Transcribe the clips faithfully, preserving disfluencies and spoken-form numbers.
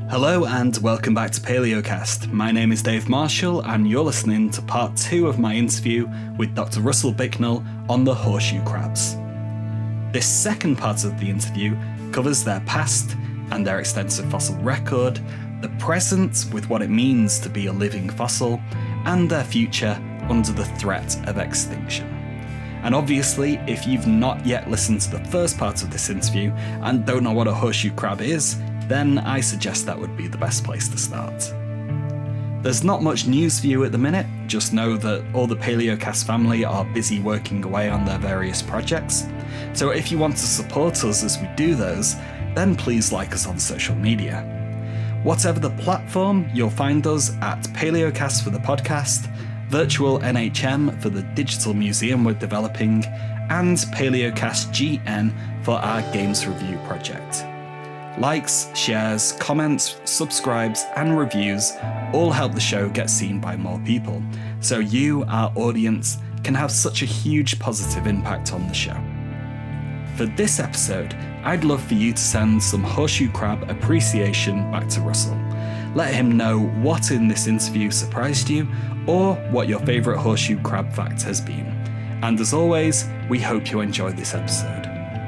Hello and welcome back to Paleocast. My name is Dave Marshall and you're listening to part two of my interview with Doctor Russell Bicknell on the horseshoe crabs. This second part of the interview covers their past and their extensive fossil record, the present with what it means to be a living fossil, and their future under the threat of extinction. And obviously, if you've not yet listened to the first part of this interview and don't know what a horseshoe crab is, then I suggest that would be the best place to start. There's not much news for you at the minute, just know that all the Paleocast family are busy working away on their various projects. So if you want to support us as we do those, then please like us on social media. Whatever the platform, you'll find us at Paleocast for the podcast, Virtual N H M for the digital museum we're developing, and Paleocast G N for our games review project. Likes, shares, comments, subscribes, and reviews all help the show get seen by more people, so you, our audience, can have such a huge positive impact on the show. For this episode, I'd love for you to send some horseshoe crab appreciation back to Russell. Let him know what in this interview surprised you, or what your favourite horseshoe crab fact has been. And as always, we hope you enjoy this episode.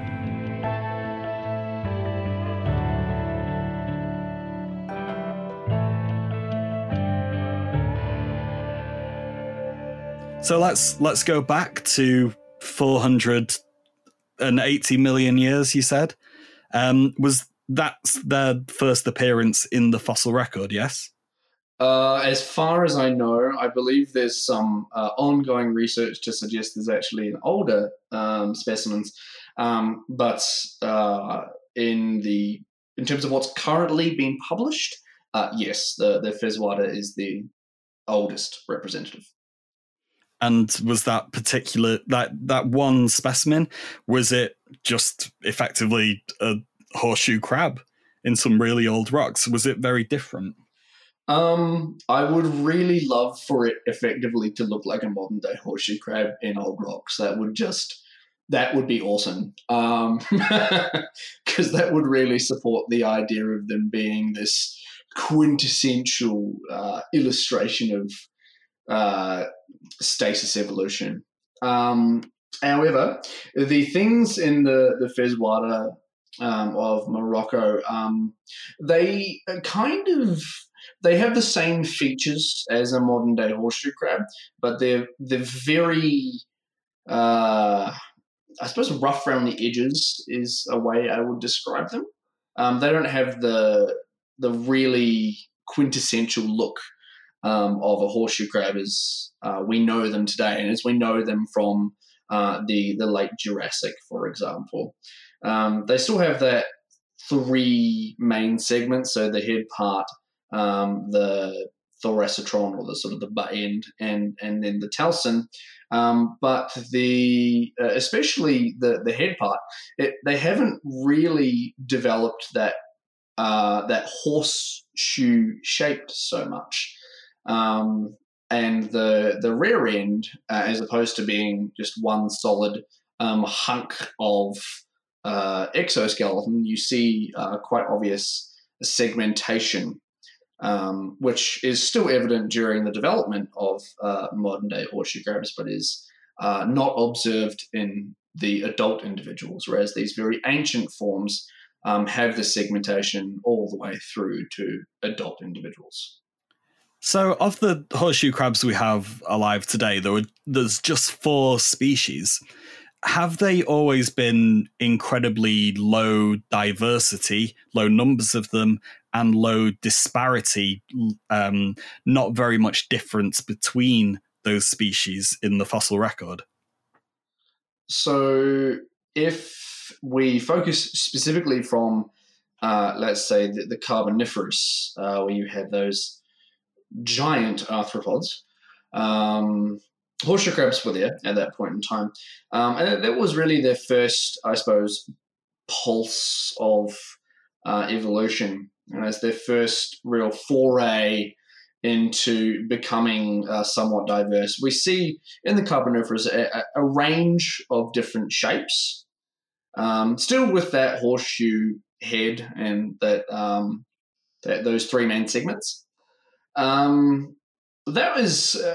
So let's let's go back to four hundred eighty million years, you said. Um, was that their first appearance in the fossil record, yes? Uh, as far as I know, I believe there's some uh, ongoing research to suggest there's actually an older um, specimens. Um, but uh, in the in terms of what's currently been published, uh, yes, the, the Fezwada is the oldest representative. And was that particular, that, that one specimen, was it just effectively a horseshoe crab in some really old rocks? Was it very different? Um, I would really love for it effectively to look like a modern day horseshoe crab in old rocks. That would just, that would be awesome. Um, because that would really support the idea of them being this quintessential uh, illustration of uh, stasis evolution. Um, however, the things in the, the Fezwada um, of Morocco, um, they kind of, they have the same features as a modern day horseshoe crab, but they're, they're very, uh, I suppose rough around the edges is a way I would describe them. Um, they don't have the, the really quintessential look Um, of a horseshoe crab as uh, we know them today, and as we know them from uh, the the late Jurassic, for example. Um, they still have that three main segments, so the head part, um, the thoracotron, or the sort of the butt end, and and then the talcin. Um, but the uh, especially the the head part, it, they haven't really developed that uh, that horseshoe shaped so much. Um, and the the rear end, uh, as opposed to being just one solid um, hunk of uh, exoskeleton, you see uh, quite obvious segmentation, um, which is still evident during the development of uh, modern-day horseshoe crabs, but is uh, not observed in the adult individuals, whereas these very ancient forms um, have the segmentation all the way through to adult individuals. So of the horseshoe crabs we have alive today, there were, there's just four species. Have they always been incredibly low diversity, low numbers of them, and low disparity, um, not very much difference between those species in the fossil record? So if we focus specifically from, uh, let's say, the, the Carboniferous, uh, where you have those giant arthropods. Um, horseshoe crabs were there at that point in time. Um, and that was really their first, I suppose, pulse of uh, evolution. And as their first real foray into becoming uh, somewhat diverse. We see in the Carboniferous a, a range of different shapes, um, still with that horseshoe head and that um, that, those three main segments. Um, that was uh,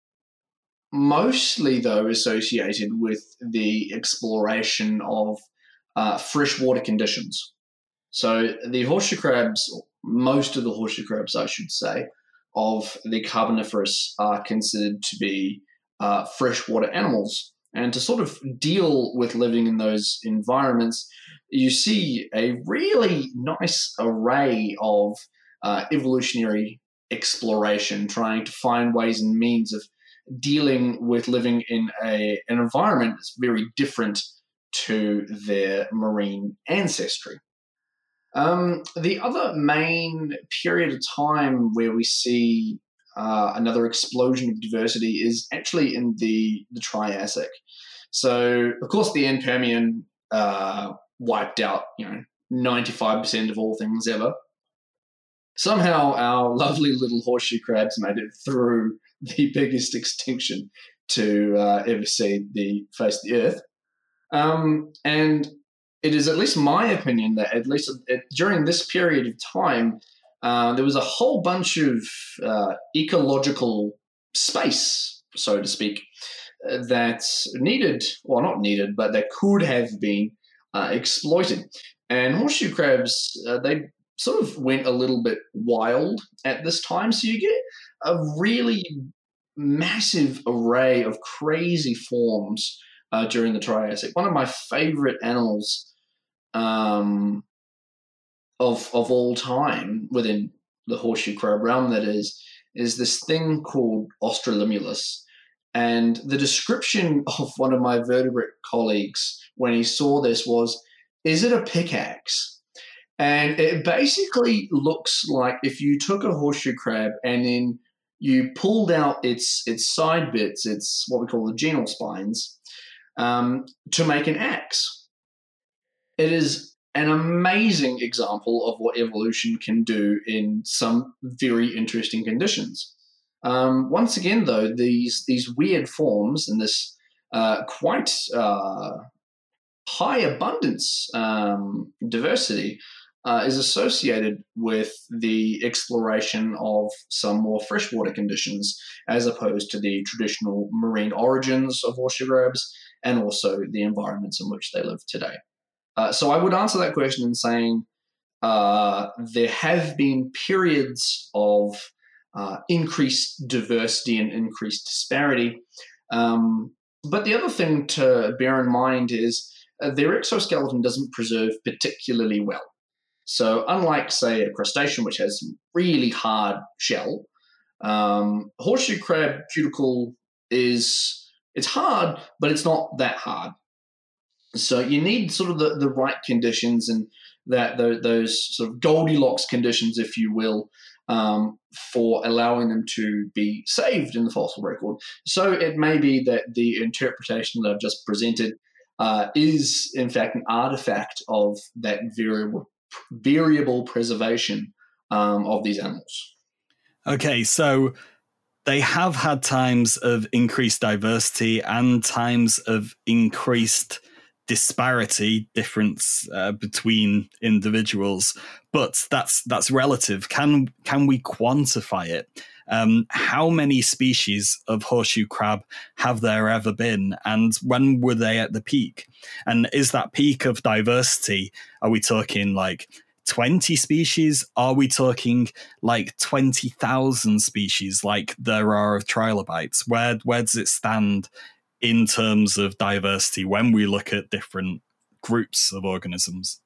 mostly, though, associated with the exploration of uh, freshwater conditions. So the horseshoe crabs, most of the horseshoe crabs, I should say, of the Carboniferous are considered to be uh, freshwater animals. And to sort of deal with living in those environments, you see a really nice array of uh, evolutionary exploration, trying to find ways and means of dealing with living in a, an environment that's very different to their marine ancestry. Um, the other main period of time where we see uh, another explosion of diversity is actually in the, the Triassic. So, of course, the end Permian uh, wiped out, you know, ninety-five percent of all things ever. Somehow our lovely little horseshoe crabs made it through the biggest extinction to uh, ever see the face of the earth. Um, and it is at least my opinion that at least during this period of time, uh, there was a whole bunch of uh, ecological space, so to speak, uh, that needed, well, not needed, but that could have been uh, exploited. And horseshoe crabs, uh, they sort of went a little bit wild at this time. So you get a really massive array of crazy forms uh, during the Triassic. One of my favorite animals um, of of all time within the horseshoe crab realm, that is, is this thing called Australimulus. And the description of one of my vertebrate colleagues when he saw this was, "Is it a pickaxe?" And it basically looks like if you took a horseshoe crab and then you pulled out its its side bits, its what we call the genal spines, um, to make an axe. It is an amazing example of what evolution can do in some very interesting conditions. Um, once again, though, these these weird forms and this uh, quite uh, high abundance um, diversity uh, is associated with the exploration of some more freshwater conditions, as opposed to the traditional marine origins of horseshoe crabs and also the environments in which they live today. Uh, so I would answer that question in saying uh, there have been periods of uh, increased diversity and increased disparity. Um, but the other thing to bear in mind is uh, their exoskeleton doesn't preserve particularly well. So unlike, say, a crustacean, which has some really hard shell, um, horseshoe crab cuticle is, it's hard, but it's not that hard. So you need sort of the, the right conditions and that the, those sort of Goldilocks conditions, if you will, um, for allowing them to be saved in the fossil record. So it may be that the interpretation that I've just presented uh, is, in fact, an artifact of that variable variable preservation um, of these animals. Okay, so they have had times of increased diversity and times of increased disparity, difference uh, between individuals, but that's that's relative. Can can we quantify it? Um, how many species of horseshoe crab have there ever been, and when were they at the peak? And is that peak of diversity, are we talking like twenty species? Are we talking like twenty thousand species like there are of trilobites? Where where does it stand in terms of diversity when we look at different groups of organisms?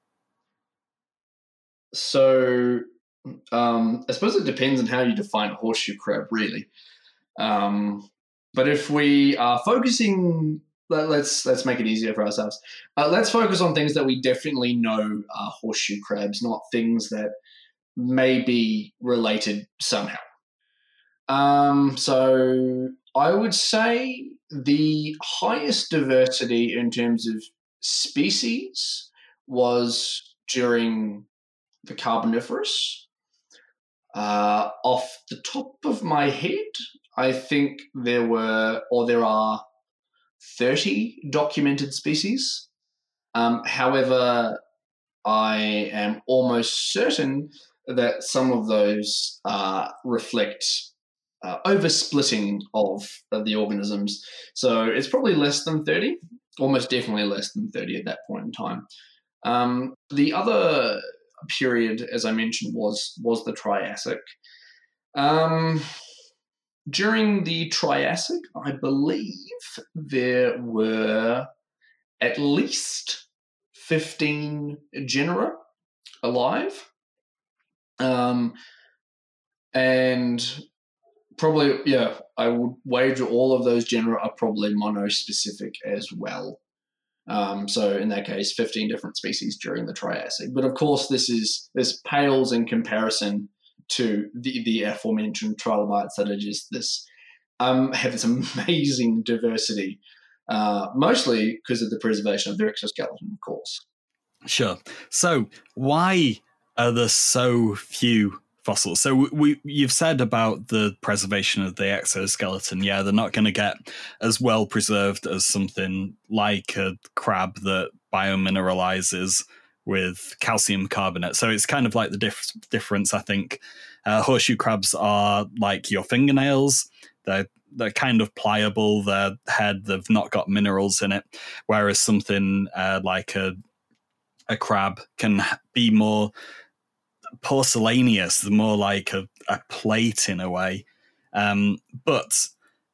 So um, I suppose it depends on how you define horseshoe crab, really. Um, but if we are focusing, let, let's let's make it easier for ourselves. Uh, let's focus on things that we definitely know are horseshoe crabs, not things that may be related somehow. Um, so I would say the highest diversity in terms of species was during the Carboniferous. Uh, off the top of my head, I think there were, or there are, thirty documented species. Um, however, I am almost certain that some of those uh, reflect uh, oversplitting of, of the organisms. So it's probably less than thirty, almost definitely less than thirty at that point in time. Um, the other period, as I mentioned, was was the Triassic. Um, during the Triassic, I believe there were at least fifteen genera alive. Um, and probably, yeah, I would wager all of those genera are probably monospecific as well. Um, so in that case, fifteen different species during the Triassic. But of course, this is this pales in comparison to the, the aforementioned trilobites that are just this um, have this amazing diversity, uh, mostly because of the preservation of their exoskeleton, of course. Sure. So why are there so few fossils? So we you've said about the preservation of the exoskeleton. Yeah, they're not going to get as well preserved as something like a crab that biomineralizes with calcium carbonate. So it's kind of like the diff- difference, I think. Uh, horseshoe crabs are like your fingernails. They're they're kind of pliable. Their head, they've not got minerals in it. Whereas something uh, like a a crab can be more porcelaneous, more like a, a plate in a way. Um, but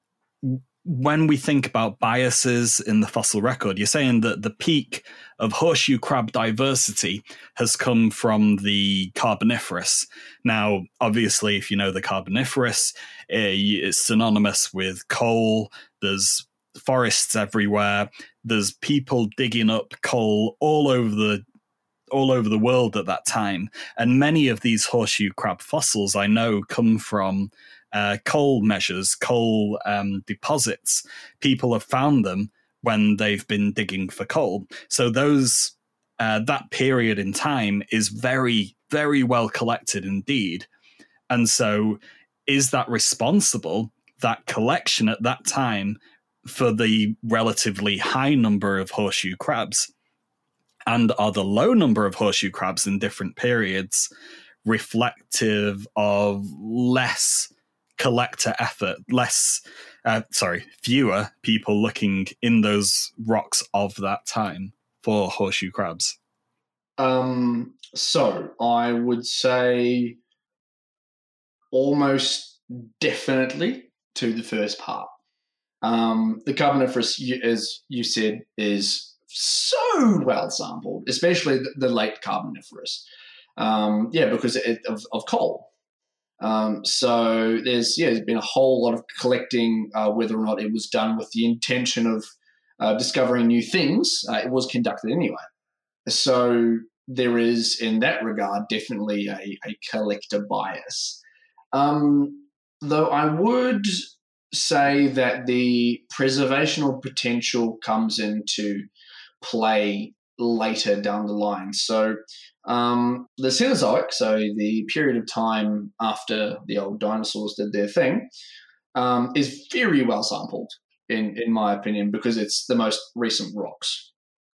when we think about biases in the fossil record, you're saying that the peak of horseshoe crab diversity has come from the Carboniferous. Now, obviously, if you know the Carboniferous, it's synonymous with coal. There's forests everywhere. There's people digging up coal all over the all over the world at that time. And many of these horseshoe crab fossils I know come from uh, coal measures, coal um, deposits. People have found them when they've been digging for coal. So those uh, that period in time is very, very well collected indeed. And so is that responsible, that collection at that time, for the relatively high number of horseshoe crabs? And are the low number of horseshoe crabs in different periods reflective of less collector effort, less, uh, sorry, fewer people looking in those rocks of that time for horseshoe crabs? Um, so I would say almost definitely to the first part. Um, the Carboniferous, as you said, is so well sampled, especially the, the late Carboniferous. Um, yeah, because it, of, of coal. Um, so there's yeah, there's been a whole lot of collecting, uh, whether or not it was done with the intention of uh, discovering new things. Uh, it was conducted anyway. So there is, in that regard, definitely a, a collector bias. Um, though I would say that the preservational potential comes into play later down the line. So um, the Cenozoic, so the period of time after the old dinosaurs did their thing, um, is very well sampled, in, in my opinion, because it's the most recent rocks.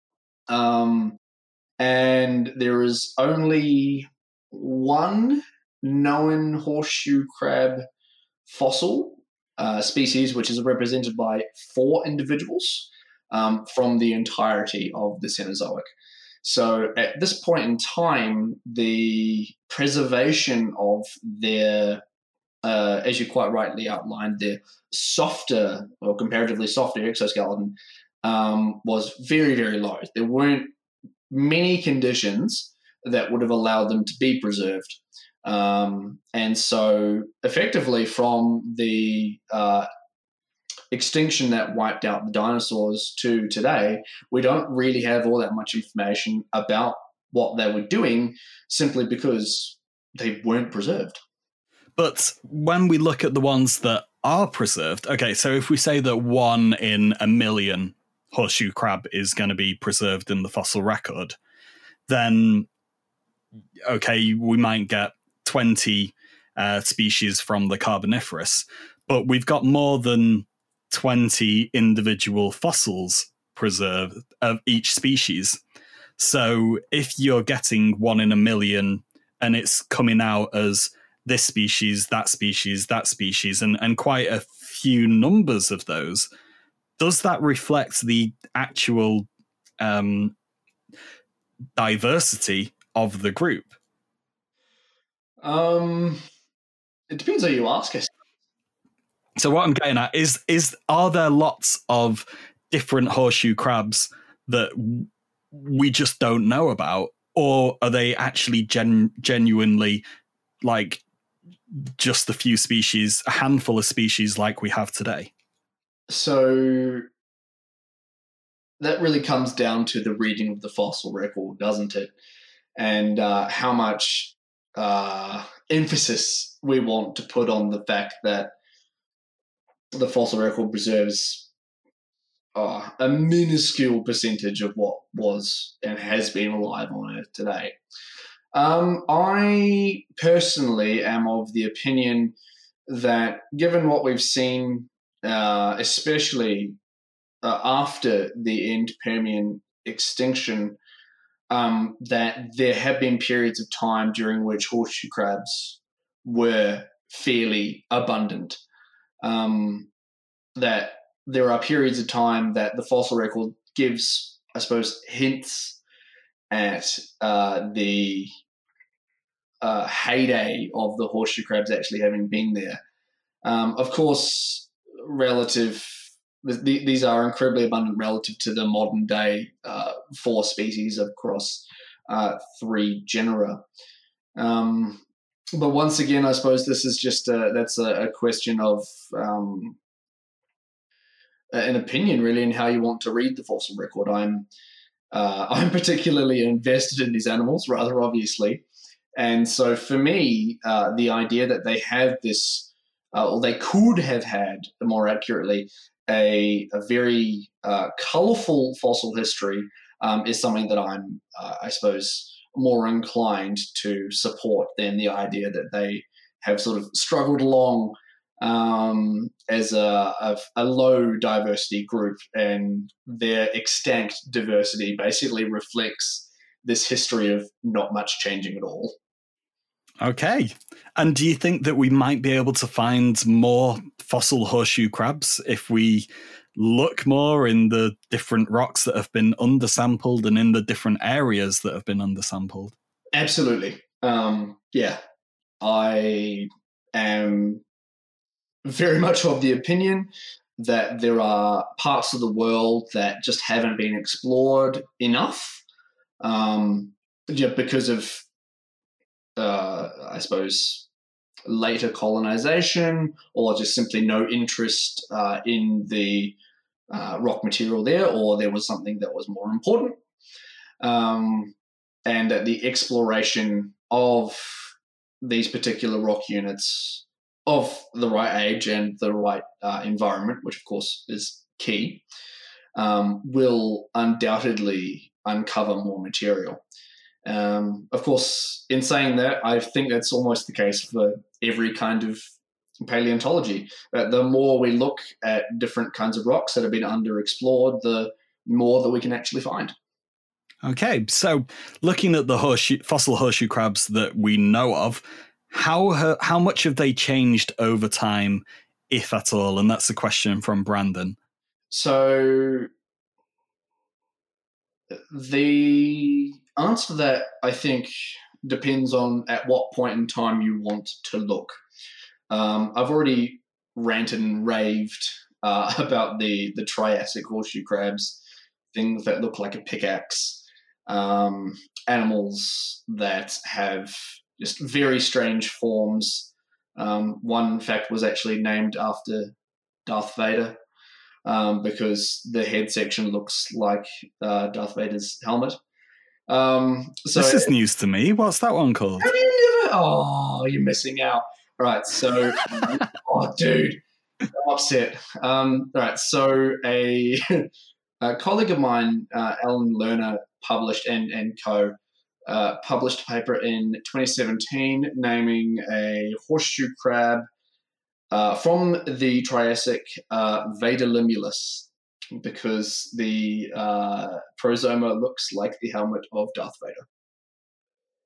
Um, and there is only one known horseshoe crab fossil uh, species, which is represented by four individuals um, from the entirety of the Cenozoic. So at this point in time, the preservation of their, uh, as you quite rightly outlined, their softer or comparatively softer exoskeleton um, was very, very low. There weren't many conditions that would have allowed them to be preserved. Um, and so effectively from the uh, extinction that wiped out the dinosaurs to today, we don't really have all that much information about what they were doing simply because they weren't preserved. But when we look at the ones that are preserved, okay, so if we say that one in a million horseshoe crab is going to be preserved in the fossil record, then, okay, we might get twenty uh, species from the Carboniferous, but we've got more than twenty individual fossils preserved of each species. So if you're getting one in a million and it's coming out as this species, that species, that species, and, and quite a few numbers of those. Does that reflect the actual um, diversity of the group? Um, it depends how you ask us. So what I'm getting at is, is are there lots of different horseshoe crabs that we just don't know about, or are they actually gen- genuinely like just a few species, a handful of species like we have today? So that really comes down to the reading of the fossil record, doesn't it? And uh, how much uh, emphasis we want to put on the fact that the fossil record preserves uh, a minuscule percentage of what was and has been alive on Earth today. Um, I personally am of the opinion that given what we've seen, uh, especially uh, after the end Permian extinction, um, that there have been periods of time during which horseshoe crabs were fairly abundant. Um, that there are periods of time that the fossil record gives, I suppose, hints at uh, the uh, heyday of the horseshoe crabs actually having been there. Um, of course, relative, th- these are incredibly abundant relative to the modern day uh, four species across uh, three genera. Um, but once again, I suppose this is just a, that's a, a question of um, an opinion, really, in how you want to read the fossil record. I'm uh, I'm particularly invested in these animals, rather obviously, and so for me, uh, the idea that they have this, uh, or they could have had, more accurately, a, a very uh, colourful fossil history um, is something that I'm, uh, I suppose, more inclined to support than the idea that they have sort of struggled along um, as a, a, a low diversity group, and their extinct diversity basically reflects this history of not much changing at all. Okay. And do you think that we might be able to find more fossil horseshoe crabs if we look more in the different rocks that have been undersampled and in the different areas that have been undersampled? Absolutely. Um, yeah. I am very much of the opinion that there are parts of the world that just haven't been explored enough, um, just because of, uh, I suppose, later colonization, or just simply no interest uh, in the uh, rock material there, or there was something that was more important. Um, and that the exploration of these particular rock units of the right age and the right uh, environment, which of course is key, um, will undoubtedly uncover more material. Um, of course, in saying that, I think that's almost the case for every kind of paleontology. Uh, the more we look at different kinds of rocks that have been underexplored, the more that we can actually find. Okay, so looking at the horseshoe, fossil horseshoe crabs that we know of, how how much have they changed over time, if at all? And that's a question from Brandon. So the answer to that, I think, depends on at what point in time you want to look. Um, I've already ranted and raved uh, about the, the Triassic horseshoe crabs, things that look like a pickaxe, um, animals that have just very strange forms. Um, one, in fact, was actually named after Darth Vader, um, because the head section looks like uh, Darth Vader's helmet. Um, so this is news to me. What's that one called? Have you never? Oh, you're missing out. All right, so oh, dude, I'm upset. Um, all right, so a, a colleague of mine, uh, Alan Lerner, published and and co. Uh, published a paper in twenty seventeen naming a horseshoe crab uh, from the Triassic, uh, Vaderlimulus, because the uh, prosoma looks like the helmet of Darth Vader.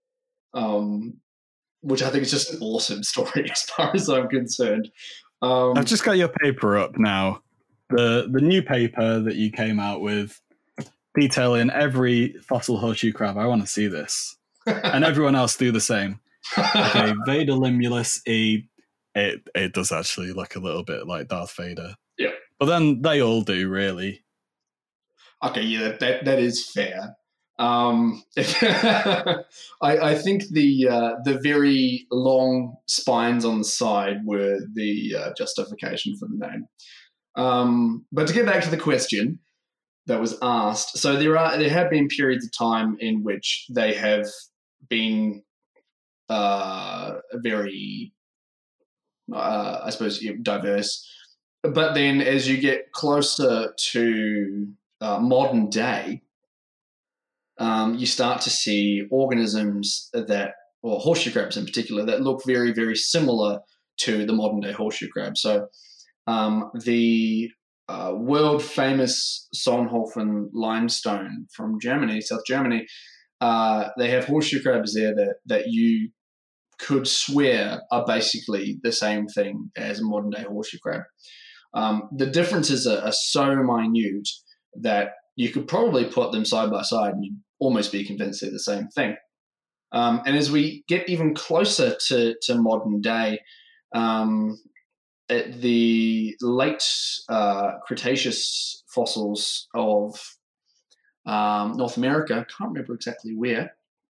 um, which I think is just an awesome story as far as I'm concerned. Um, I've just got your paper up now. The the new paper that you came out with, detailing every fossil horseshoe crab. I want to see this. And everyone else do the same. Okay, Vader Limulus E. It, it does actually look a little bit like Darth Vader. Yeah. But then they all do, really. Okay, yeah, that that is fair. Um, I, I think the uh, the very long spines on the side were the uh, justification for the name. Um, but to get back to the question that was asked, so there are there have been periods of time in which they have been uh, very, uh, I suppose, diverse. But then as you get closer to uh, modern day, um, you start to see organisms that, or horseshoe crabs in particular, that look very, very similar to the modern day horseshoe crab. So um, the uh, world famous Solnhofen limestone from Germany, South Germany, uh, they have horseshoe crabs there that, that you could swear are basically the same thing as a modern day horseshoe crab. Um, the differences are, are so minute that you could probably put them side by side and you'd almost be convinced they're the same thing. Um, and as we get even closer to, to modern day, um, at the late uh, Cretaceous fossils of um, North America, I can't remember exactly where,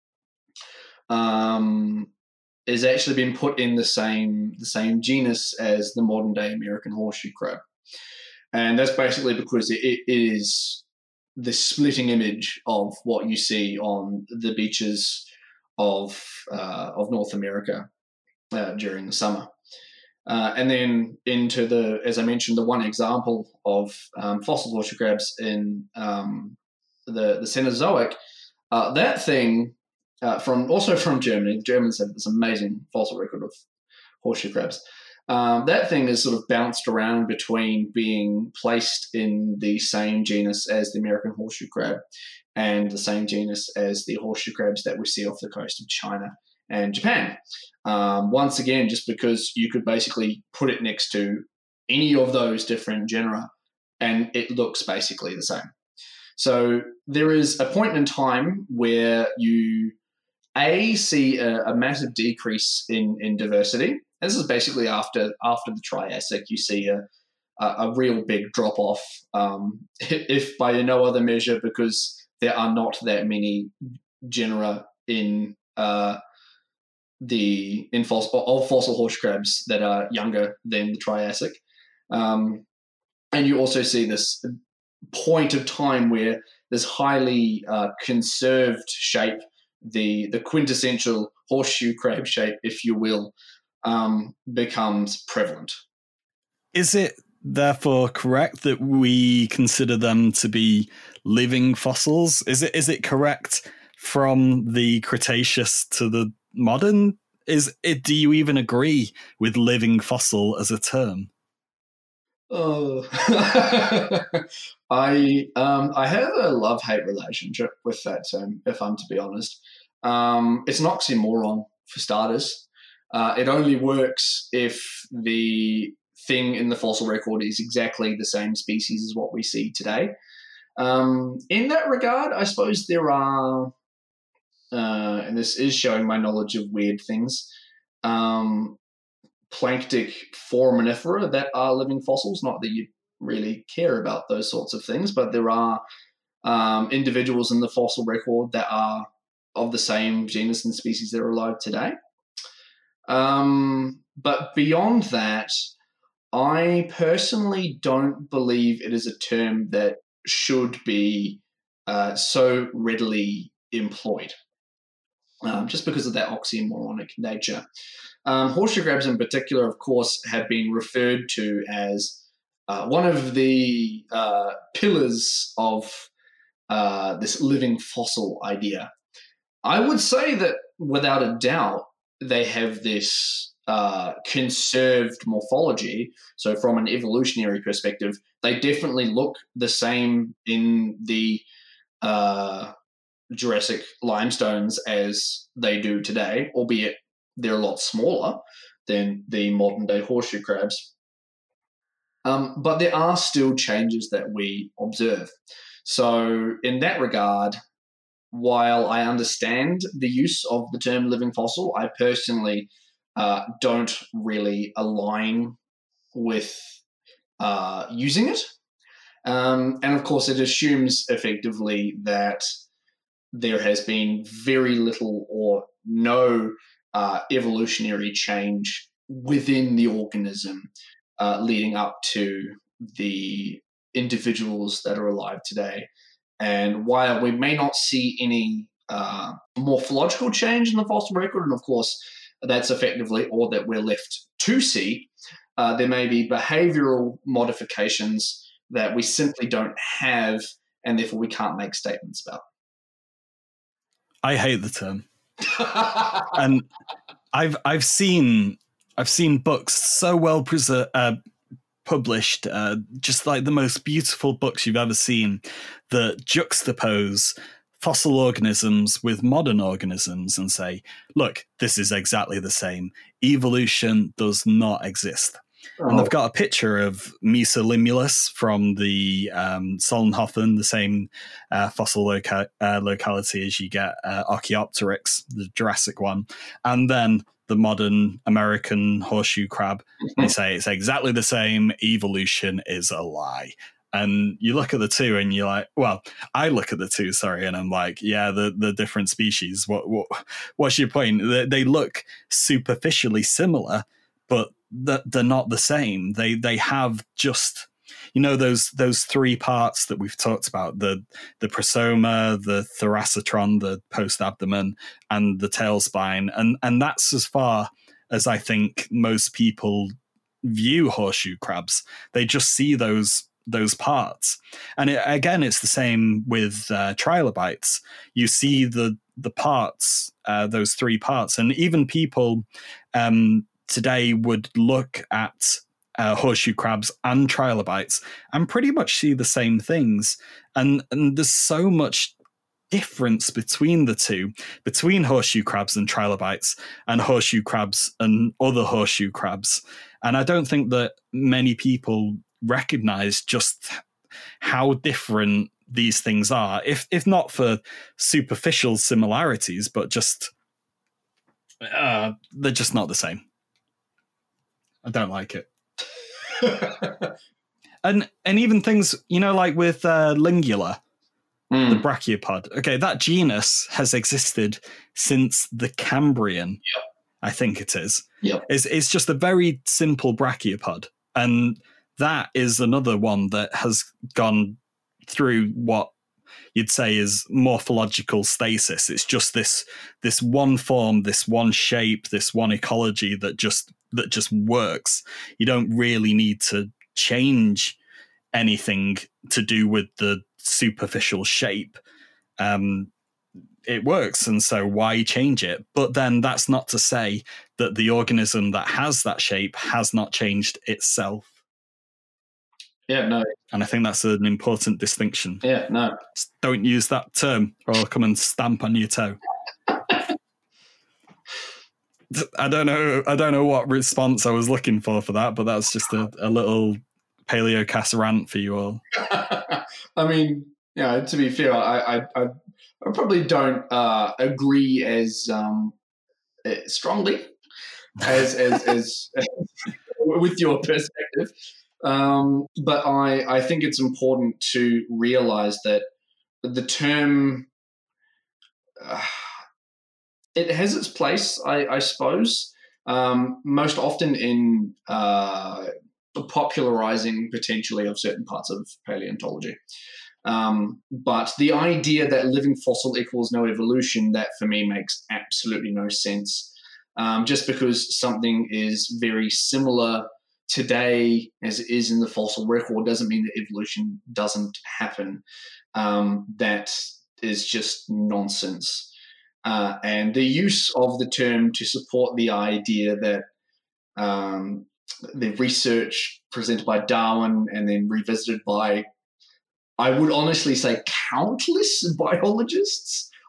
um, is actually been put in the same the same genus as the modern day American horseshoe crab, and that's basically because it, it is the splitting image of what you see on the beaches of uh, of North America uh, during the summer, uh, and then into the, as I mentioned, the one example of um, fossil horseshoe crabs in um, the the Cenozoic, uh, that thing. Uh, from also from Germany. The Germans have this amazing fossil record of horseshoe crabs. Um, that thing is sort of bounced around between being placed in the same genus as the American horseshoe crab and the same genus as the horseshoe crabs that we see off the coast of China and Japan. Um, once again, just because you could basically put it next to any of those different genera and it looks basically the same. So there is a point in time where you A, see a, a massive decrease in, in diversity. This is basically after after the Triassic, you see a, a, a real big drop-off, um, if by no other measure, because there are not that many genera in uh, the in fossil, of fossil horse crabs that are younger than the Triassic. Um, and you also see this point of time where this highly uh, conserved shape, the the quintessential horseshoe crab shape, if you will, um, becomes prevalent. Is it therefore correct that we consider them to be living fossils? Is it is it correct from the Cretaceous to the modern? Is it? Do you even agree with living fossil as a term? Oh, I um, I have a love-hate relationship with that term, if I'm to be honest. Um, it's an oxymoron, for starters. Uh, it only works if the thing in the fossil record is exactly the same species as what we see today. Um, in that regard, I suppose there are, uh, and this is showing my knowledge of weird things, um, planktic foraminifera that are living fossils. Not that you really care about those sorts of things, but there are um, individuals in the fossil record that are of the same genus and species that are alive today. Um, but beyond that, I personally don't believe it is a term that should be uh, so readily employed, um, just because of that oxymoronic nature. Um, horseshoe crabs in particular, of course, have been referred to as uh, one of the uh, pillars of uh, this living fossil idea. I would say that without a doubt, they have this uh, conserved morphology. So from an evolutionary perspective, they definitely look the same in the uh, Jurassic limestones as they do today, albeit they're a lot smaller than the modern day horseshoe crabs. Um, but there are still changes that we observe. So in that regard, while I understand the use of the term living fossil, I personally uh, don't really align with uh, using it. Um, and of course, it assumes effectively that there has been very little or no uh, evolutionary change within the organism uh, leading up to the individuals that are alive today. And while we may not see any uh, morphological change in the fossil record, and of course that's effectively all that we're left to see, uh, there may be behavioral modifications that we simply don't have, and therefore we can't make statements about. I hate the term, and I've I've seen I've seen books so well preserved. Uh, published, uh, just like the most beautiful books you've ever seen, that juxtapose fossil organisms with modern organisms and say, look, this is exactly the same. Evolution does not exist. Oh. And they've got a picture of Mesolimulus from the um, Solnhofen, the same uh, fossil loca- uh, locality as you get uh, Archaeopteryx, the Jurassic one, and then the modern American horseshoe crab. They say it's exactly the same. Evolution is a lie. And you look at the two and you're like, well, I look at the two, sorry, and I'm like, yeah, the, the different species. What what what's your point? They, they look superficially similar, but they're not the same. They they have just, you know, those those three parts that we've talked about, the the prosoma, the thoracotron, the post abdomen, and the tail spine. And and that's as far as I think most people view horseshoe crabs. They just see those those parts. And it, again, it's the same with uh, trilobites. You see the the parts, uh, those three parts, and even people um, today would look at uh, horseshoe crabs and trilobites and pretty much see the same things. And and there's so much difference between the two, between horseshoe crabs and trilobites, and horseshoe crabs and other horseshoe crabs. And I don't think that many people recognize just how different these things are, if if not for superficial similarities, but just uh, they're just not the same. I don't like it. and and even things, you know, like with uh, Lingula, mm. the brachiopod. Okay, that genus has existed since the Cambrian. Yep. I think it is. Yep. It's, it's just a very simple brachiopod. And that is another one that has gone through what you'd say is morphological stasis. It's just this this one form, this one shape, this one ecology that just that just works. You don't really need to change anything to do with the superficial shape. Um, it works, and so why change it? But then that's not to say that the organism that has that shape has not changed itself. Yeah, no. And I think that's an important distinction. Yeah, no. Just don't use that term or I'll come and stamp on your toe. I don't know I don't know what response I was looking for for that, but that's just a, a little Paleocast rant for you all. I mean, you know, to be fair, I I, I, I probably don't uh, agree as um, strongly as as, as, as with your perspective. Um, but I, I think it's important to realize that the term, uh, it has its place, I, I suppose, um, most often in uh, popularizing potentially of certain parts of paleontology. Um, but the idea that living fossil equals no evolution, that for me makes absolutely no sense. Um, just because something is very similar today as it is in the fossil record doesn't mean that evolution doesn't happen. Um, that is just nonsense. Uh, and the use of the term to support the idea that um, the research presented by Darwin and then revisited by, I would honestly say, countless biologists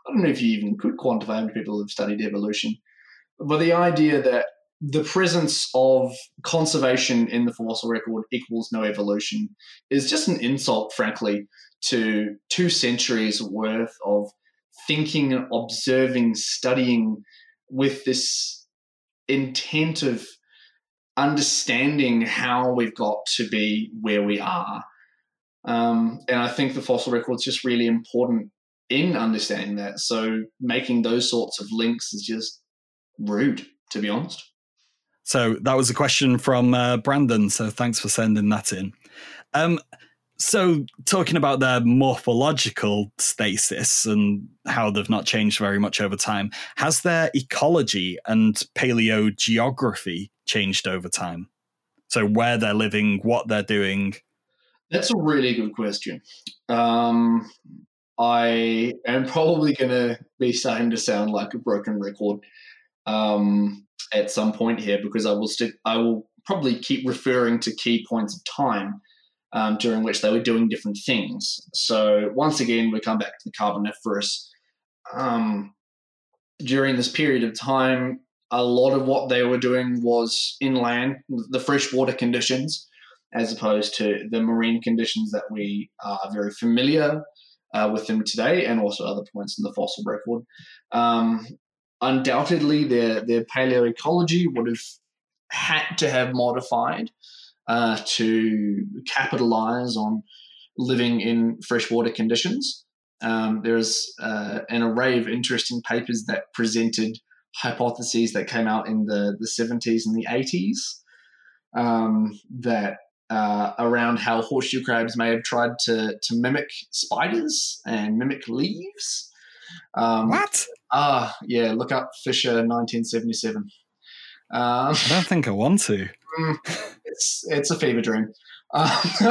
I don't know if you even could quantify how many people have studied evolution, but the idea that the presence of conservation in the fossil record equals no evolution is just an insult, frankly, to two centuries worth of thinking, observing, studying with this intent of understanding how we've got to be where we are. Um, and I think the fossil record is just really important in understanding that. So making those sorts of links is just rude, to be honest. So that was a question from uh, Brandon. So thanks for sending that in. Um, so talking about their morphological stasis and how they've not changed very much over time, has their ecology and paleogeography changed over time? So where they're living, what they're doing? That's a really good question. Um, I am probably going to be starting to sound like a broken record um, at some point here, because I will stick. I will probably keep referring to key points of time um, during which they were doing different things. So once again, we come back to the Carboniferous. Um, during this period of time, a lot of what they were doing was inland, the freshwater conditions, as opposed to the marine conditions that we are very familiar uh, with them today, and also other points in the fossil record. Um, undoubtedly, their, their paleoecology would have had to have modified uh, to capitalize on living in freshwater conditions. Um, there's uh, an array of interesting papers that presented hypotheses that came out in the, the seventies and the eighties um, that uh, around how horseshoe crabs may have tried to, to mimic spiders and mimic leaves. Um, what? Ah, yeah, look up Fisher nineteen seventy-seven. Um, I don't think I want to. it's it's a fever dream. Um,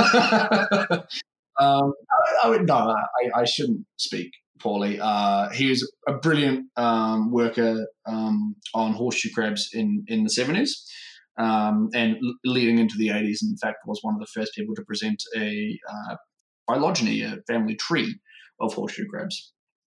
um, I, I would, no, I, I shouldn't speak poorly. Uh, he was a brilliant um, worker um, on horseshoe crabs in, in the seventies um, and leading into the eighties. In fact, was one of the first people to present a uh, phylogeny, a family tree of horseshoe crabs.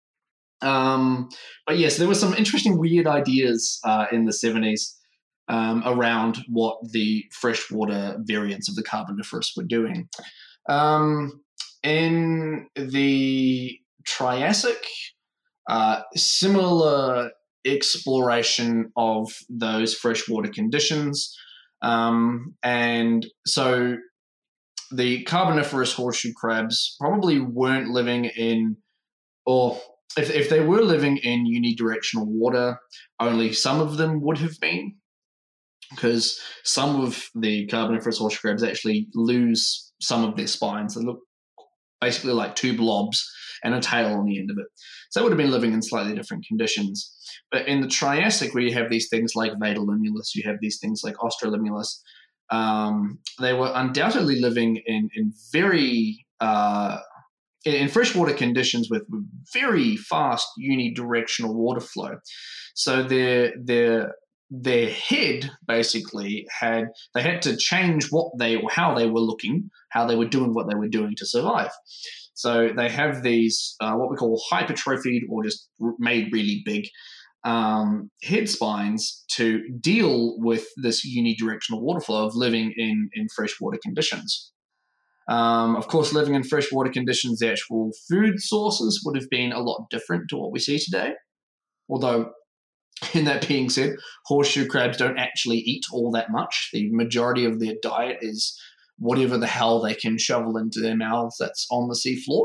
Um, but yes, there were some interesting, weird ideas uh, in the seventies um, around what the freshwater variants of the Carboniferous were doing. Um, in the Triassic, uh, similar exploration of those freshwater conditions. Um, and so the Carboniferous horseshoe crabs probably weren't living in, or if, if they were living in unidirectional water, only some of them would have been, because some of the Carboniferous horseshoe crabs actually lose some of their spines. They look basically like two blobs and a tail on the end of it. So they would have been living in slightly different conditions. But in the Triassic, where you have these things like Vatalimulus, you have these things like Australimulus, um, they were undoubtedly living in, in very... Uh, in freshwater conditions with very fast unidirectional water flow. So their their their head basically had they had to change what they or how they were looking, how they were doing what they were doing to survive. So they have these uh, what we call hypertrophied or just made really big um, head spines to deal with this unidirectional water flow of living in in freshwater conditions. Um, of course, living in freshwater conditions, the actual food sources would have been a lot different to what we see today. Although, in that being said, horseshoe crabs don't actually eat all that much. The majority of their diet is whatever the hell they can shovel into their mouths that's on the seafloor.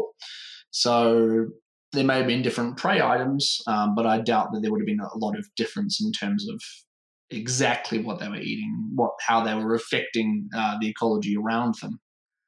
So there may have been different prey items, um, but I doubt that there would have been a lot of difference in terms of exactly what they were eating, what how they were affecting uh, the ecology around them.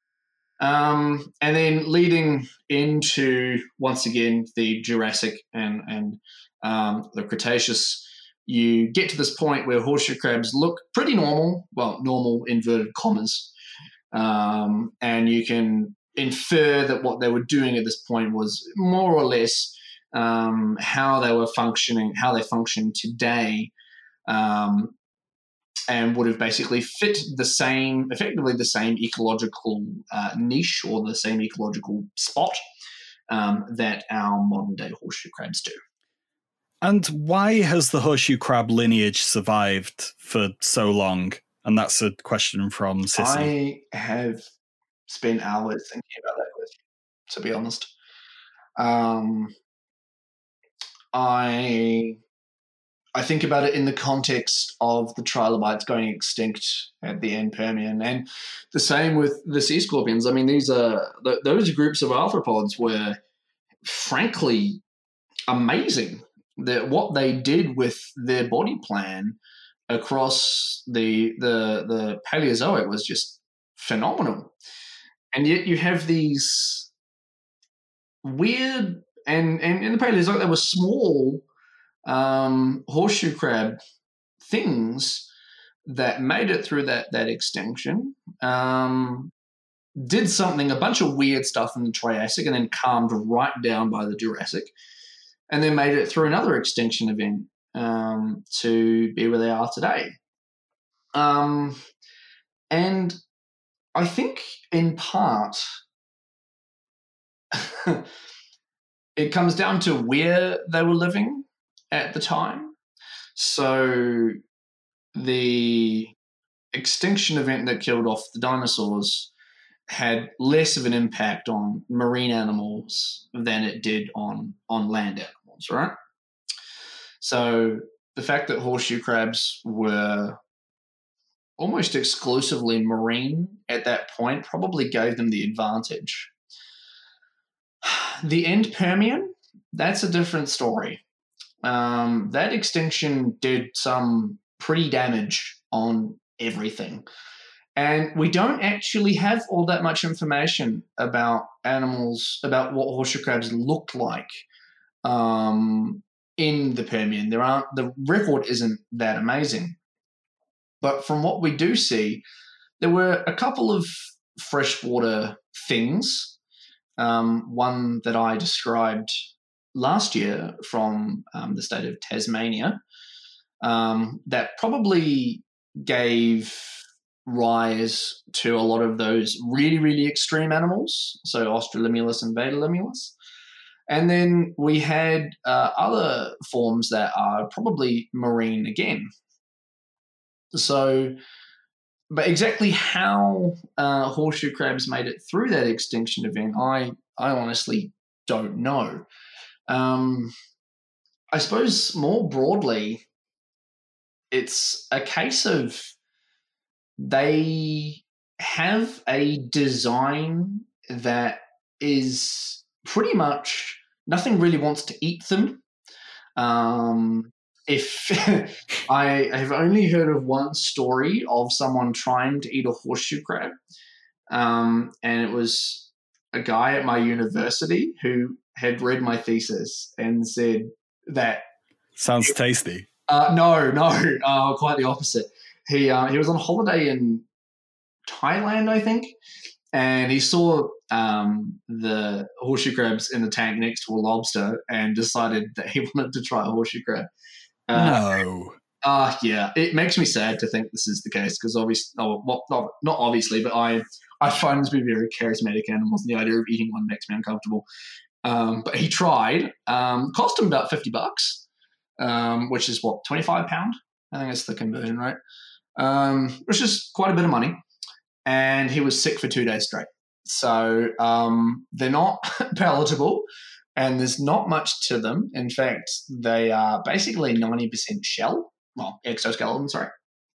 Um, and then leading into, once again, the Jurassic and, and um, the Cretaceous, you get to this point where horseshoe crabs look pretty normal, well, normal inverted commas, um, and you can infer that what they were doing at this point was more or less um, how they were functioning, how they function today, um, and would have basically fit the same, effectively the same ecological uh, niche or the same ecological spot um, that our modern-day horseshoe crabs do. And why has the horseshoe crab lineage survived for so long? And that's a question from Sissy. I have spent hours thinking about that question, to be honest. Um, I I think about it in the context of the trilobites going extinct at the end Permian, and the same with the sea scorpions. I mean, these are th- those groups of arthropods were, frankly, amazing. That what they did with their body plan across the the the Paleozoic was just phenomenal, and yet you have these weird and and in the Paleozoic they were small um, horseshoe crab things that made it through that that extinction. Um, did something, a bunch of weird stuff in the Triassic, and then calmed right down by the Jurassic, and then made it through another extinction event um, to be where they are today. Um, and I think in part it comes down to where they were living at the time. So the extinction event that killed off the dinosaurs had less of an impact on marine animals than it did on, on land animals, right? So the fact that horseshoe crabs were almost exclusively marine at that point probably gave them the advantage. The end Permian, that's a different story. Um, that extinction did some pretty damage on everything. And we don't actually have all that much information about animals, about what horseshoe crabs looked like um, in the Permian. There aren't, the record isn't that amazing. But from what we do see, there were a couple of freshwater things. Um, one that I described last year from um, the state of Tasmania um, that probably gave rise to a lot of those really, really extreme animals, so Australolimulus and Betalimulus. And then we had uh, other forms that are probably marine again. So, but exactly how uh, horseshoe crabs made it through that extinction event, I, I honestly don't know. Um, I suppose more broadly, it's a case of they have a design that is pretty much nothing really wants to eat them. Um, if I have only heard of one story of someone trying to eat a horseshoe crab, um, and it was a guy at my university who had read my thesis and said that sounds tasty. Uh, no, no, uh, quite the opposite. He uh, he was on holiday in Thailand, I think, and he saw um, the horseshoe crabs in the tank next to a lobster and decided that he wanted to try a horseshoe crab. Uh, no. Uh, yeah, it makes me sad to think this is the case because obviously, oh, well, not, not obviously, but I I find them to be very charismatic animals, and the idea of eating one makes me uncomfortable. Um, but he tried. Um, cost him about fifty bucks, um, which is what, twenty-five pound? I think that's the conversion rate, um, which is quite a bit of money. And he was sick for two days straight. So um, they're not palatable, and there's not much to them. In fact, they are basically ninety percent shell, well, exoskeleton, sorry.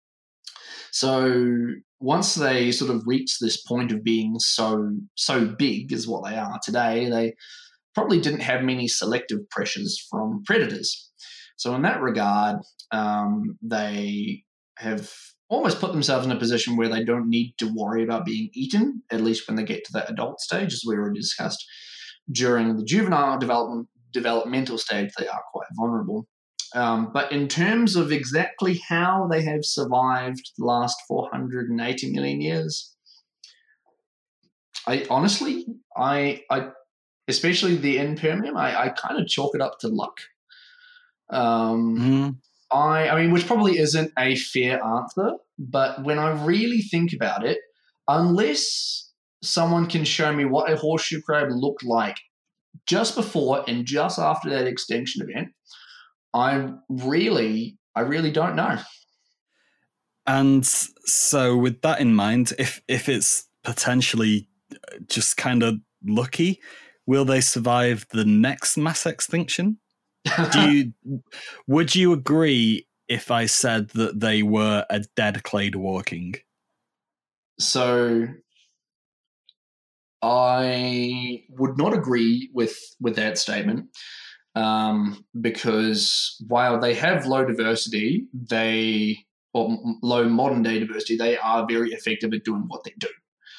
So once they sort of reach this point of being so so big as what they are today, they probably didn't have many selective pressures from predators. So in that regard, um, they have almost put themselves in a position where they don't need to worry about being eaten, at least when they get to that adult stage, as we already discussed. During the juvenile development, developmental stage, they are quite vulnerable. Um, but in terms of exactly how they have survived the last four hundred eighty million years, I honestly, I, I especially the end Permian, I, I kind of chalk it up to luck. Um, mm. I, I mean, which probably isn't a fair answer, but when I really think about it, unless someone can show me what a horseshoe crab looked like just before and just after that extinction event, I really, I really don't know. And so with that in mind, if if it's potentially just kind of lucky, will they survive the next mass extinction? Do you would you agree if I said that they were a dead clade walking? So I would not agree with with that statement, um, because while they have low diversity, they or low modern day diversity, they are very effective at doing what they do.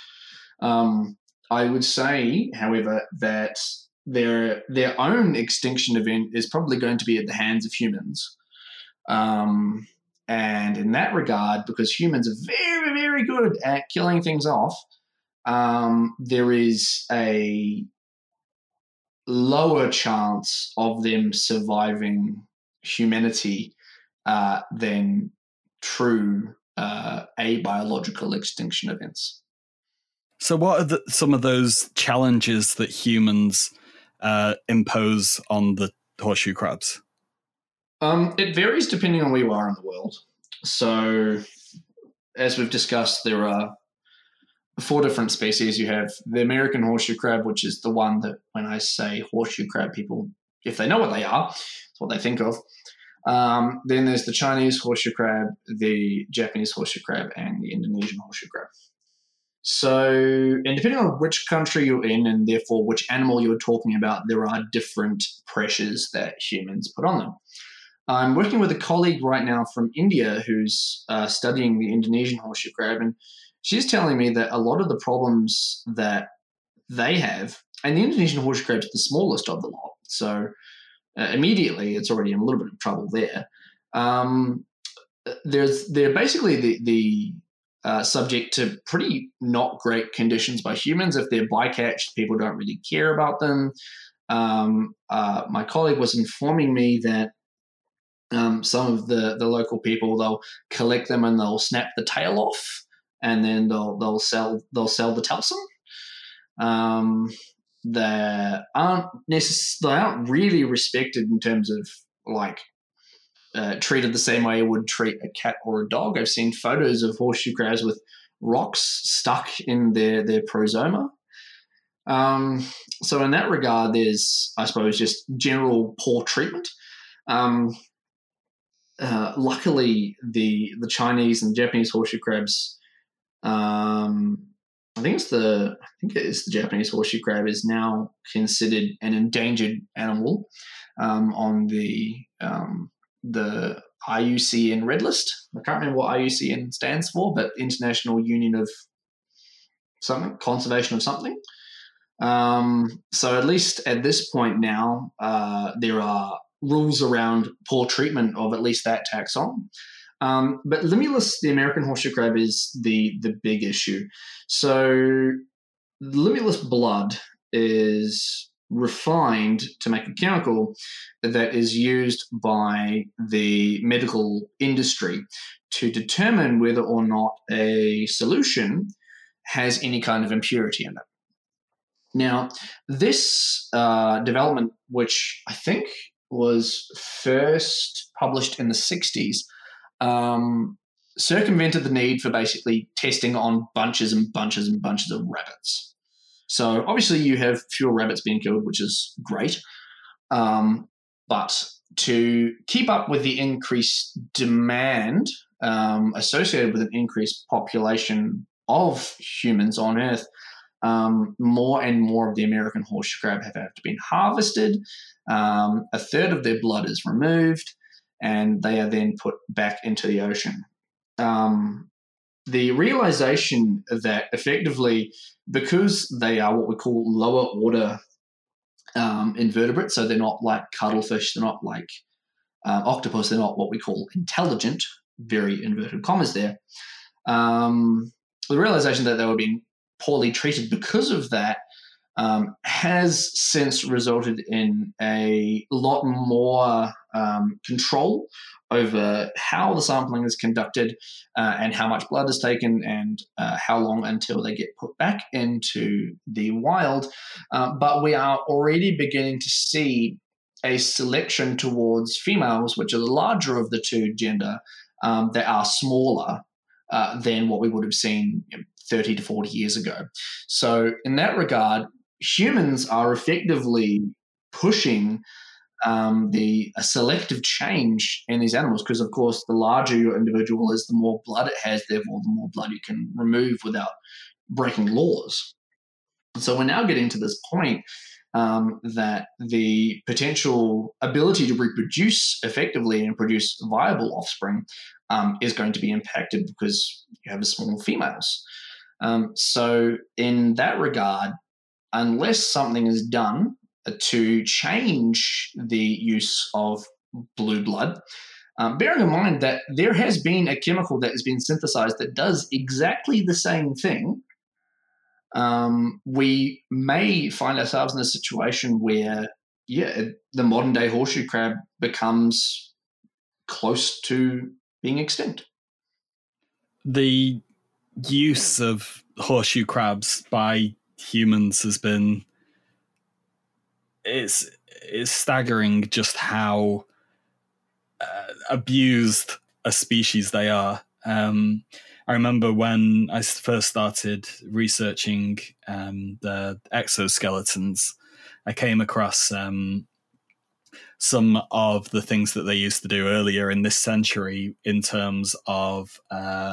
Um, I would say, however, that their their own extinction event is probably going to be at the hands of humans. Um, and in that regard, because humans are very, very good at killing things off, um, there is a lower chance of them surviving humanity uh, than true uh, abiological extinction events. So, what are the, some of those challenges that humans uh, impose on the horseshoe crabs? Um, it varies depending on where you are in the world. So, as we've discussed, there are four different species. You have the American horseshoe crab, which is the one that when I say horseshoe crab, people, if they know what they are, it's what they think of. Um, then there's the Chinese horseshoe crab, the Japanese horseshoe crab, and the Indonesian horseshoe crab. So, and depending on which country you're in and therefore which animal you're talking about, there are different pressures that humans put on them. I'm working with a colleague right now from India who's uh, studying the Indonesian horseshoe crab, and she's telling me that a lot of the problems that they have, and the Indonesian horseshoe crab's the smallest of the lot, so uh, immediately it's already in a little bit of trouble there. Um, there's they're basically the the uh, subject to pretty not great conditions by humans. If they're bycatched, people don't really care about them. Um, uh, my colleague was informing me that um, some of the, the local people, they'll collect them and they'll snap the tail off, and then they'll they'll sell they'll sell the talcum. Um, they aren't necessarily they aren't really respected in terms of like uh, treated the same way you would treat a cat or a dog. I've seen photos of horseshoe crabs with rocks stuck in their their prosoma. Um, so in that regard, there's I suppose just general poor treatment. Um, uh, luckily, the the Chinese and Japanese horseshoe crabs. Um, I think it's the I think it is the Japanese horseshoe crab is now considered an endangered animal um, on the um, the I U C N Red List. I can't remember what I U C N stands for, but International Union of something, Conservation of something. Um, so at least at this point now, uh, there are rules around poor treatment of at least that taxon. Um, but Limulus, the American horseshoe crab, is the the big issue. So Limulus blood is refined to make a chemical that is used by the medical industry to determine whether or not a solution has any kind of impurity in it. Now, this uh, development, which I think was first published in the sixties, um, circumvented the need for basically testing on bunches and bunches and bunches of rabbits. So obviously you have fewer rabbits being killed, which is great. Um, but to keep up with the increased demand um, associated with an increased population of humans on Earth, um, more and more of the American horseshoe crab have, have been harvested. Um, a third of their blood is removed, and they are then put back into the ocean. Um, the realization that effectively, because they are what we call lower order um, invertebrates, so they're not like cuttlefish, they're not like uh, octopus, they're not what we call intelligent, very inverted commas there. Um, the realization that they were being poorly treated because of that um, has since resulted in a lot more um, control over how the sampling is conducted uh, and how much blood is taken and uh, how long until they get put back into the wild. Uh, but we are already beginning to see a selection towards females, which are the larger of the two gender, um, that are smaller uh, than what we would have seen thirty to forty years ago. So in that regard, humans are effectively pushing um, the a selective change in these animals because, of course, the larger your individual is, the more blood it has, therefore the more blood you can remove without breaking laws. So we're now getting to this point um, that the potential ability to reproduce effectively and produce viable offspring um, is going to be impacted because you have small females. Um, so in that regard, unless something is done to change the use of blue blood, um, bearing in mind that there has been a chemical that has been synthesized that does exactly the same thing, um, we may find ourselves in a situation where, yeah, the modern day horseshoe crab becomes close to being extinct. The use of horseshoe crabs by humans has been it's it's staggering just how uh, abused a species they are. Um, I remember when I first started researching um, the exoskeletons, I came across um, some of the things that they used to do earlier in this century in terms of uh,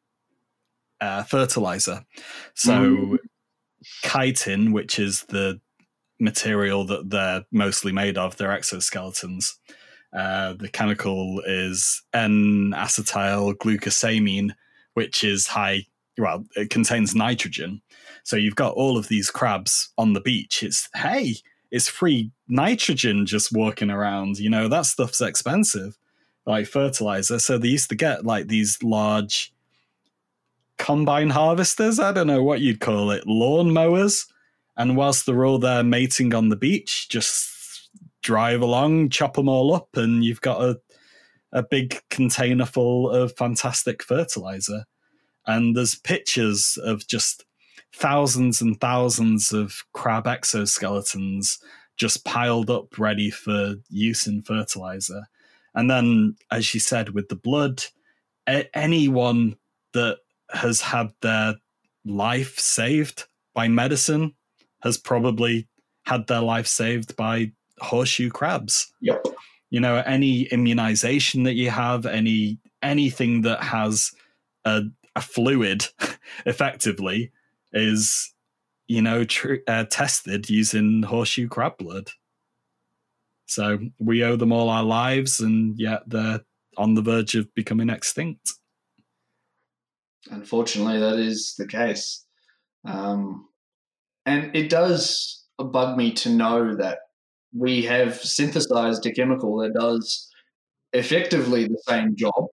uh, fertilizer. So mm. chitin, which is the material that they're mostly made of, their exoskeletons, uh, the chemical is N-acetyl glucosamine, which is high, well, it contains nitrogen. So you've got all of these crabs on the beach. It's, hey, it's free nitrogen just walking around. You know, that stuff's expensive, like fertilizer. So they used to get like these large combine harvesters, I don't know what you'd call it, lawn mowers. And whilst they're all there mating on the beach, just drive along, chop them all up, and you've got a, a big container full of fantastic fertilizer. And there's pictures of just thousands and thousands of crab exoskeletons just piled up ready for use in fertilizer. And then, as you said, with the blood, a- anyone that has had their life saved by medicine has probably had their life saved by horseshoe crabs. Yep. You know, any immunization that you have, any anything that has a, a fluid effectively is, you know, tr- uh, tested using horseshoe crab blood. So we owe them all our lives, and yet they're on the verge of becoming extinct. Unfortunately, that is the case. Um, and it does bug me to know that we have synthesized a chemical that does effectively the same job.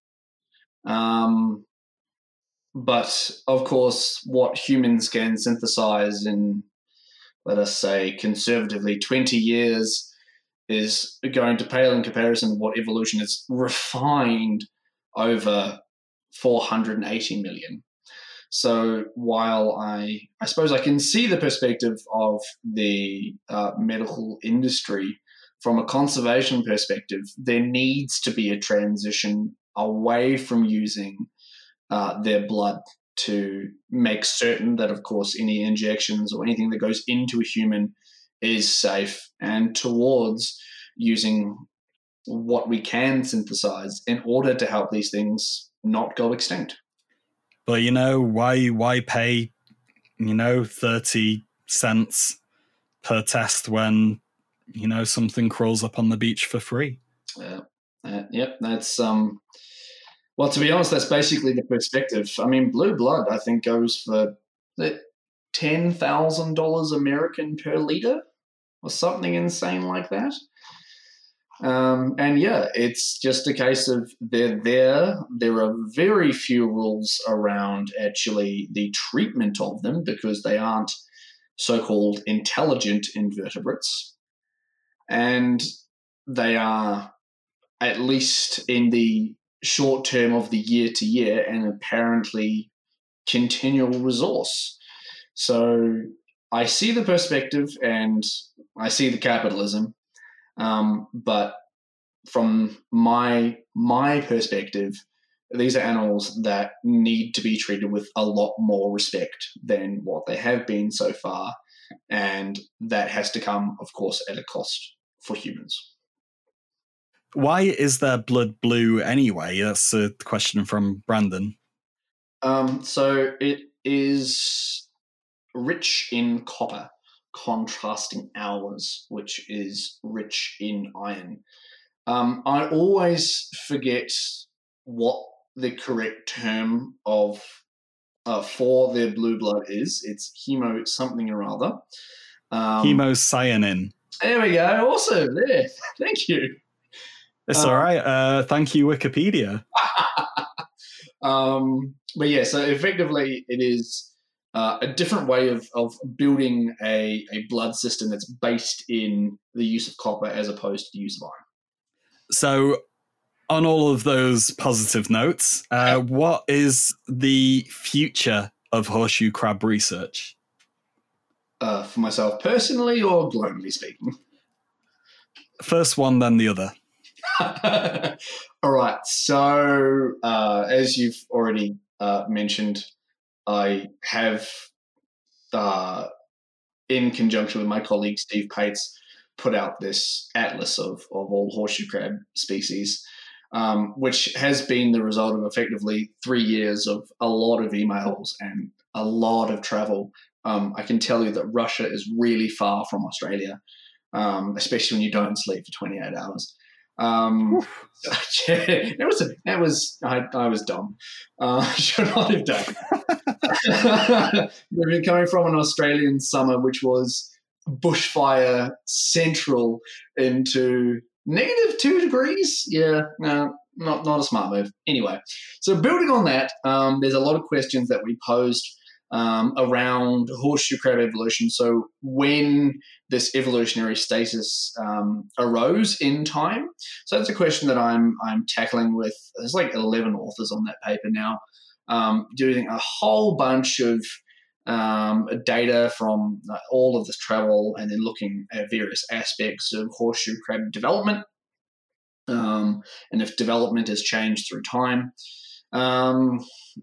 Um, but, of course, what humans can synthesize in, let us say, conservatively twenty years is going to pale in comparison to what evolution has refined over four hundred eighty million. So while I, I suppose I can see the perspective of the uh, medical industry from a conservation perspective, there needs to be a transition away from using uh, their blood to make certain that, of course, any injections or anything that goes into a human is safe, and towards using what we can synthesize in order to help these things not go extinct. But, you know, why why pay, you know, thirty cents per test when, you know, something crawls up on the beach for free? Yeah, uh, yep, that's, um, well, to be honest, that's basically the perspective. I mean, blue blood, I think, goes for ten thousand dollars American per litre or something insane like that. Um, and yeah, it's just a case of they're there. There are very few rules around actually the treatment of them because they aren't so-called intelligent invertebrates. And they are at least in the short term of the year to year, an apparently continual resource. So I see the perspective and I see the capitalism, um, but from my my perspective, these are animals that need to be treated with a lot more respect than what they have been so far, and that has to come, of course, at a cost for humans. Why is their blood blue anyway? That's a question from Brandon. Um, so it is rich in copper, contrasting ours, which is rich in iron. Um, I always forget what the correct term of uh, for their blue blood is. It's hemo something or other. Um, Hemocyanin. There we go. Awesome. There. Thank you. It's uh, all right. Uh, thank you, Wikipedia. um, but yeah, so effectively it is uh, a different way of, of building a, a blood system that's based in the use of copper as opposed to the use of iron. So on all of those positive notes, uh, what is the future of horseshoe crab research? Uh, for myself personally or globally speaking? First one, then the other. All right. So uh, as you've already uh, mentioned, I have, uh, in conjunction with my colleague Steve Pates, put out this atlas of, of all horseshoe crab species, um, which has been the result of effectively three years of a lot of emails and a lot of travel. Um, I can tell you that Russia is really far from Australia, um, especially when you don't sleep for twenty-eight hours. Um, it was a, it was I, I was dumb. Uh, I should not have done. We've been coming from an Australian summer, which was bushfire central, into negative two degrees. Yeah, no, not not a smart move. Anyway, so building on that, um, there's a lot of questions that we posed um, around horseshoe crab evolution. So when this evolutionary status um, arose in time, so that's a question that I'm I'm tackling with. There's like eleven authors on that paper now, um, doing a whole bunch of um, data from uh, all of this travel, and then looking at various aspects of horseshoe crab development, um, and if development has changed through time. Um,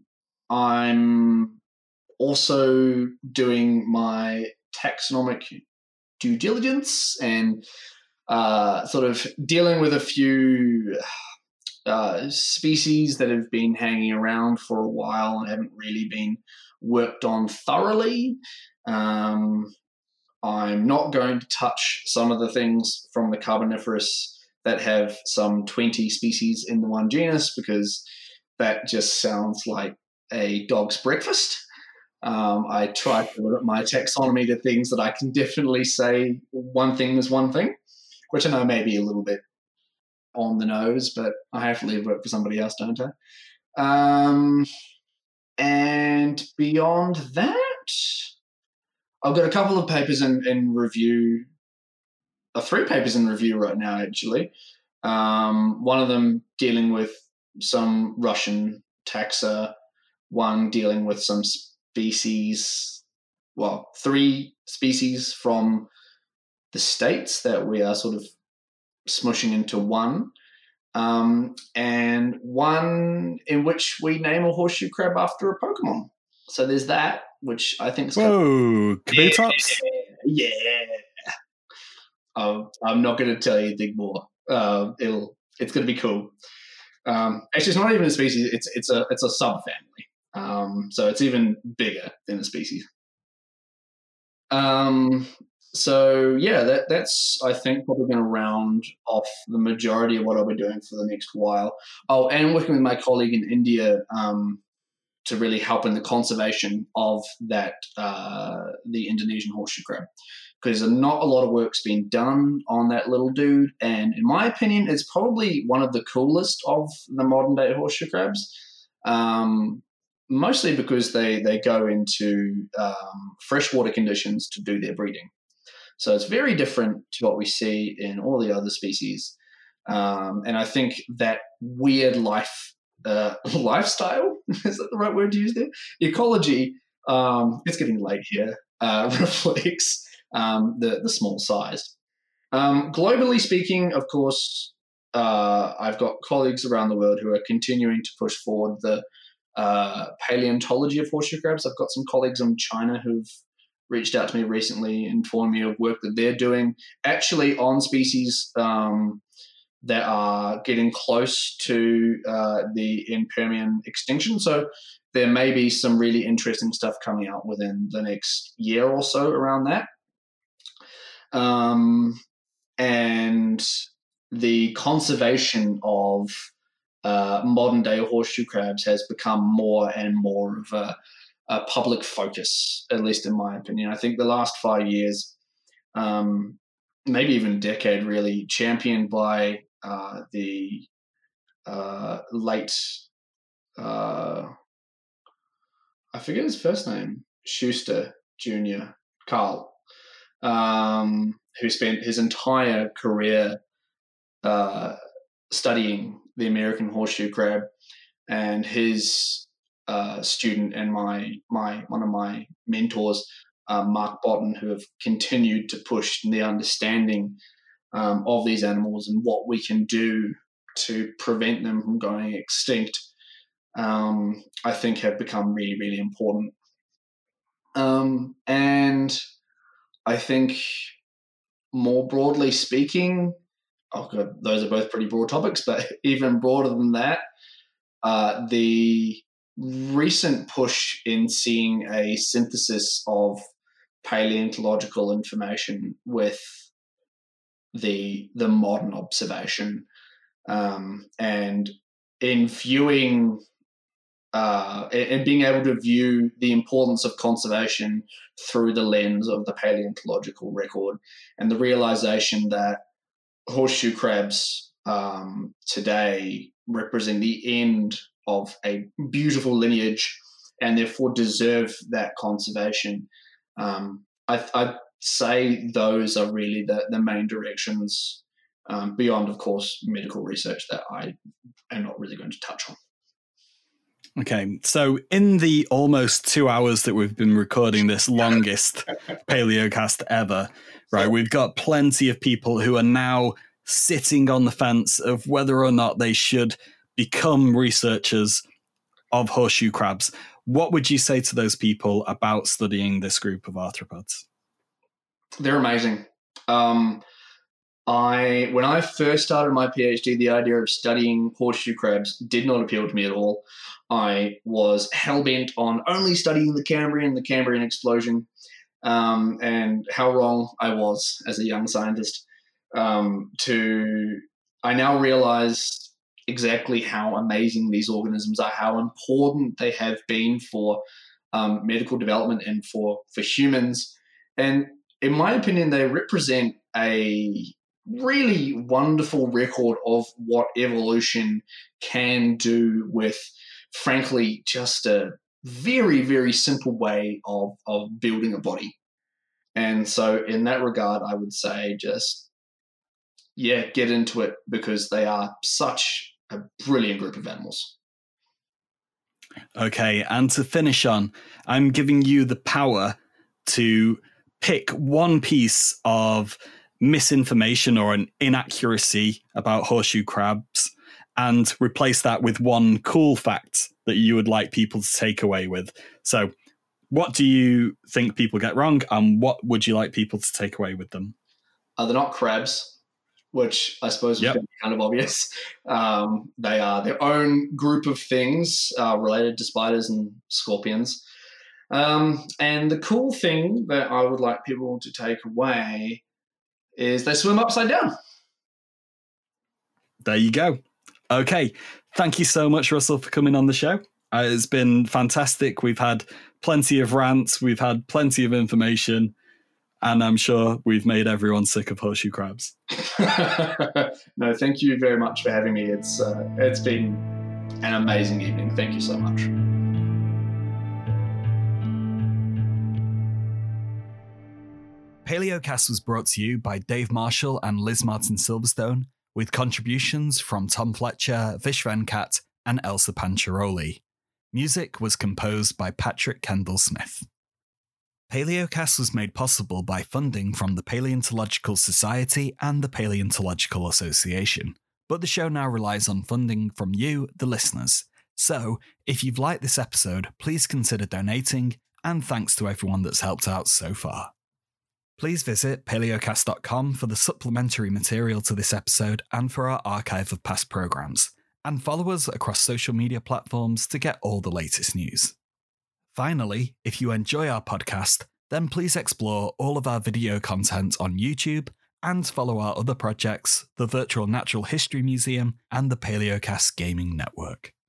I'm also doing my taxonomic due diligence and uh, sort of dealing with a few uh, species that have been hanging around for a while and haven't really been worked on thoroughly. Um, I'm not going to touch some of the things from the Carboniferous that have some twenty species in the one genus, because that just sounds like a dog's breakfast. Um, I try to limit my taxonomy to things that I can definitely say one thing is one thing, which I know may be a little bit on the nose, but I have to leave work for somebody else, don't I? Um, and beyond that, I've got a couple of papers in, in review, uh, three papers in review right now, actually. Um, one of them dealing with some Russian taxa, one dealing with some species, well, three species from the States that we are sort of smushing into one, um, and one in which we name a horseshoe crab after a Pokemon. So there's that, which I think is whoa, Kabutops. Yeah, yeah. Oh, I'm not going to tell you anything more. Uh, it'll it's going to be cool. Um, actually, it's not even a species. It's it's a it's a subfamily. Um, so it's even bigger than a species. Um, so yeah, that that's I think probably going to round off the majority of what I'll be doing for the next while. Oh, and working with my colleague in India um, to really help in the conservation of that uh, the Indonesian horseshoe crab, because not a lot of work's been done on that little dude, and in my opinion, it's probably one of the coolest of the modern day horseshoe crabs. Um, mostly because they, they go into um, freshwater conditions to do their breeding. So it's very different to what we see in all the other species. Um, and I think that weird life uh, lifestyle, is that the right word to use there? Ecology, um, it's getting late here, uh, reflects um, the, the small size. Um, globally speaking, of course, uh, I've got colleagues around the world who are continuing to push forward the uh, paleontology of horseshoe crabs. I've got some colleagues in China who've reached out to me recently, informed me of work that they're doing, actually on species um, that are getting close to uh, the Permian extinction. So there may be some really interesting stuff coming out within the next year or so around that. Um, and the conservation of uh, modern day horseshoe crabs has become more and more of a, a public focus, at least in my opinion. I think the last five years, um, maybe even a decade really, championed by uh, the uh, late, uh, I forget his first name, Schuster Junior, Carl, um, who spent his entire career uh, studying the American horseshoe crab, and his uh, student and my my one of my mentors, uh, Mark Botten, who have continued to push the understanding um, of these animals and what we can do to prevent them from going extinct, um, I think have become really, really important. Um, and I think more broadly speaking, oh God, those are both pretty broad topics, but even broader than that, uh, the recent push in seeing a synthesis of paleontological information with the the modern observation, um, and in viewing uh, and being able to view the importance of conservation through the lens of the paleontological record, and the realization that horseshoe crabs um, today represent the end of a beautiful lineage and therefore deserve that conservation. Um, I, I'd say those are really the, the main directions, um, beyond, of course, medical research that I am not really going to touch on. Okay, so in the almost two hours that we've been recording this longest Paleocast ever, right, we've got plenty of people who are now sitting on the fence of whether or not they should become researchers of horseshoe crabs. What would you say to those people about studying this group of arthropods? They're amazing. Um, I when I first started my PhD, the idea of studying horseshoe crabs did not appeal to me at all. I was hell-bent on only studying the Cambrian, the Cambrian explosion, um, and how wrong I was as a young scientist. Um, to I now realize exactly how amazing these organisms are, how important they have been for um, medical development and for, for humans. And in my opinion, they represent a really wonderful record of what evolution can do with, frankly, just a very, very simple way of, of building a body. And so in that regard, I would say just, yeah, get into it, because they are such a brilliant group of animals. Okay, and to finish on, I'm giving you the power to pick one piece of misinformation or an inaccuracy about horseshoe crabs and replace that with one cool fact that you would like people to take away with. So what do you think people get wrong, and what would you like people to take away with them? Uh, they're not crabs, which I suppose yep. is kind of obvious. Um, they are their own group of things uh, related to spiders and scorpions. Um, and the cool thing that I would like people to take away is they swim upside down. There you go. Okay. Thank you so much, Russell, for coming on the show. Uh, it's been fantastic. We've had plenty of rants. We've had plenty of information. And I'm sure we've made everyone sick of horseshoe crabs. No, thank you very much for having me. It's uh, it's been an amazing evening. Thank you so much. Paleocast was brought to you by Dave Marshall and Liz Martin Silverstone, with contributions from Tom Fletcher, Vish Venkat, and Elsa Pancharoli. Music was composed by Patrick Kendall Smith. Paleocast was made possible by funding from the Paleontological Society and the Paleontological Association, but the show now relies on funding from you, the listeners. So, if you've liked this episode, please consider donating, and thanks to everyone that's helped out so far. Please visit paleocast dot com for the supplementary material to this episode and for our archive of past programmes, and follow us across social media platforms to get all the latest news. Finally, if you enjoy our podcast, then please explore all of our video content on YouTube and follow our other projects, the Virtual Natural History Museum and the Paleocast Gaming Network.